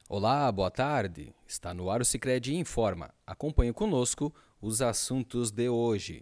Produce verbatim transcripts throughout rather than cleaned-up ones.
Olá, boa tarde. Está no ar o Sicredi Informa. Acompanhe conosco os assuntos de hoje.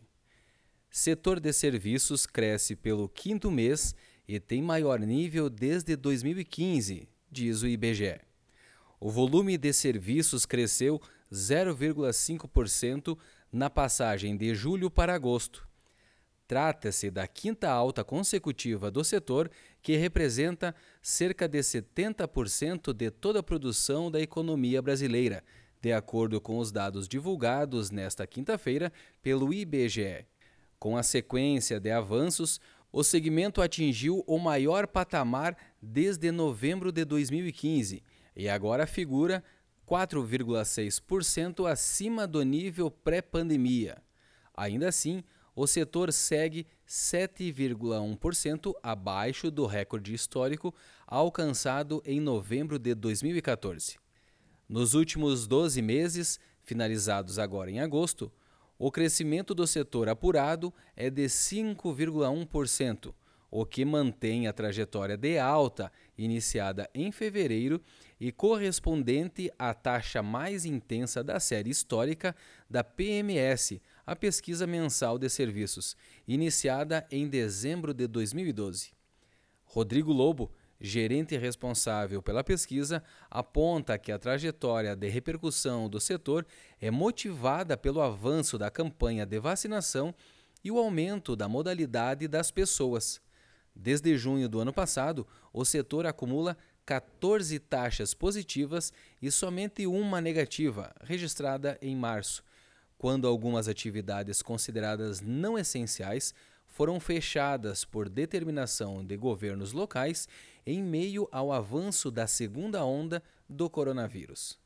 Setor de serviços cresce pelo quinto mês e tem maior nível desde dois mil e quinze, diz o I B G E. O volume de serviços cresceu zero vírgula cinco por cento na passagem de julho para agosto. Trata-se da quinta alta consecutiva do setor, que representa cerca de setenta por cento de toda a produção da economia brasileira, de acordo com os dados divulgados nesta quinta-feira pelo I B G E. Com a sequência de avanços, o segmento atingiu o maior patamar desde novembro de dois mil e quinze e agora figura quatro vírgula seis por cento acima do nível pré-pandemia. Ainda assim, o setor segue sete vírgula um por cento abaixo do recorde histórico alcançado em novembro de dois mil e quatorze. Nos últimos doze meses, finalizados agora em agosto, o crescimento do setor apurado é de cinco vírgula um por cento, o que mantém a trajetória de alta iniciada em fevereiro e correspondente à taxa mais intensa da série histórica da P M S, a Pesquisa Mensal de Serviços, iniciada em dezembro de dois mil e doze. Rodrigo Lobo, gerente responsável pela pesquisa, aponta que a trajetória de repercussão do setor é motivada pelo avanço da campanha de vacinação e o aumento da modalidade das pessoas. Desde junho do ano passado, o setor acumula quatorze taxas positivas e somente uma negativa, registrada em março, quando algumas atividades consideradas não essenciais foram fechadas por determinação de governos locais em meio ao avanço da segunda onda do coronavírus.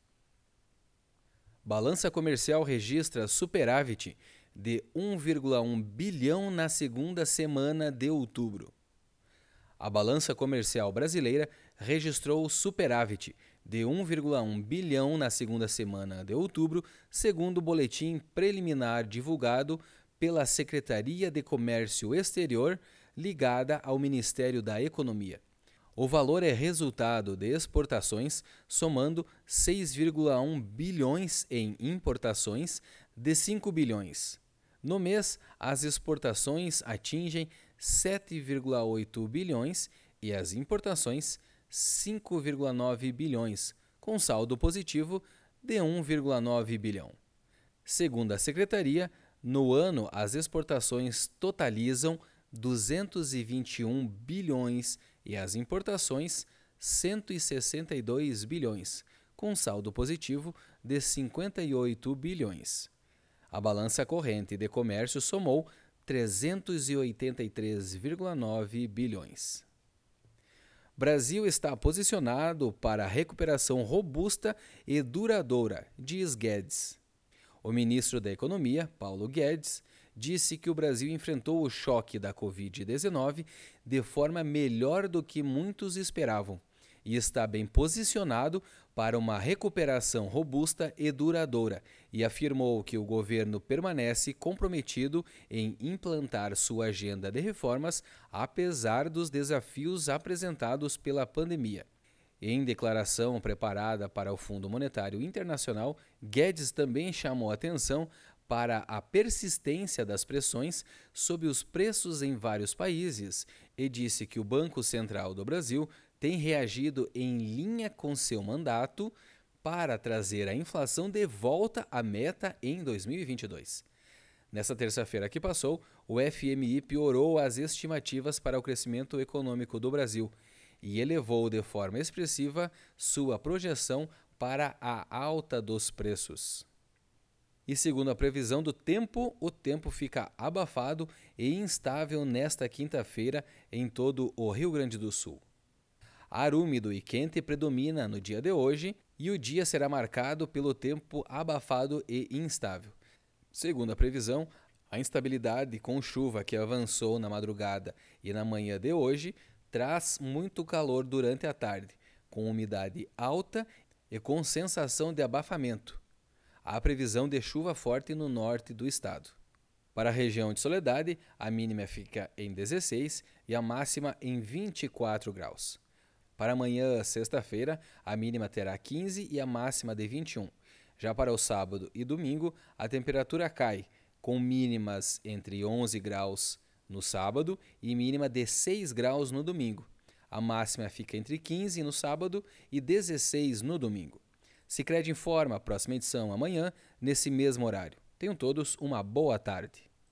Balança comercial registra superávit de um vírgula um bilhão na segunda semana de outubro. A balança comercial brasileira registrou superávit de um vírgula um bilhão na segunda semana de outubro, segundo o boletim preliminar divulgado pela Secretaria de Comércio Exterior, ligada ao Ministério da Economia. O valor é resultado de exportações, somando seis vírgula um bilhões em importações de cinco bilhões. No mês, as exportações atingem sete vírgula oito bilhões e as importações cinco vírgula nove bilhões, com saldo positivo de um vírgula nove bilhão. Segundo a secretaria, no ano as exportações totalizam duzentos e vinte e um bilhões e as importações cento e sessenta e dois bilhões, com saldo positivo de cinquenta e oito bilhões. A balança corrente de comércio somou trezentos e oitenta e três vírgula nove bilhões. Brasil está posicionado para a recuperação robusta e duradoura, diz Guedes. O ministro da Economia, Paulo Guedes, disse que o Brasil enfrentou o choque da covid dezenove de forma melhor do que muitos esperavam e está bem posicionado para uma recuperação robusta e duradoura, e afirmou que o governo permanece comprometido em implantar sua agenda de reformas, apesar dos desafios apresentados pela pandemia. Em declaração preparada para o Fundo Monetário Internacional, Guedes também chamou atenção para a persistência das pressões sobre os preços em vários países e disse que o Banco Central do Brasil tem reagido em linha com seu mandato para trazer a inflação de volta à meta em dois mil e vinte e dois. Nesta terça-feira que passou, o F M I piorou as estimativas para o crescimento econômico do Brasil e elevou de forma expressiva sua projeção para a alta dos preços. E segundo a previsão do tempo, o tempo fica abafado e instável nesta quinta-feira em todo o Rio Grande do Sul. Ar úmido e quente predomina no dia de hoje e o dia será marcado pelo tempo abafado e instável. Segundo a previsão, a instabilidade com chuva que avançou na madrugada e na manhã de hoje traz muito calor durante a tarde, com umidade alta e com sensação de abafamento. Há previsão de chuva forte no norte do estado. Para a região de Soledade, a mínima fica em dezesseis e a máxima em vinte e quatro graus. Para amanhã, sexta-feira, a mínima terá quinze e a máxima de vinte e um. Já para o sábado e domingo, a temperatura cai, com mínimas entre onze graus no sábado e mínima de seis graus no domingo. A máxima fica entre quinze no sábado e dezesseis no domingo. Sicredi informa a próxima edição amanhã, nesse mesmo horário. Tenham todos uma boa tarde.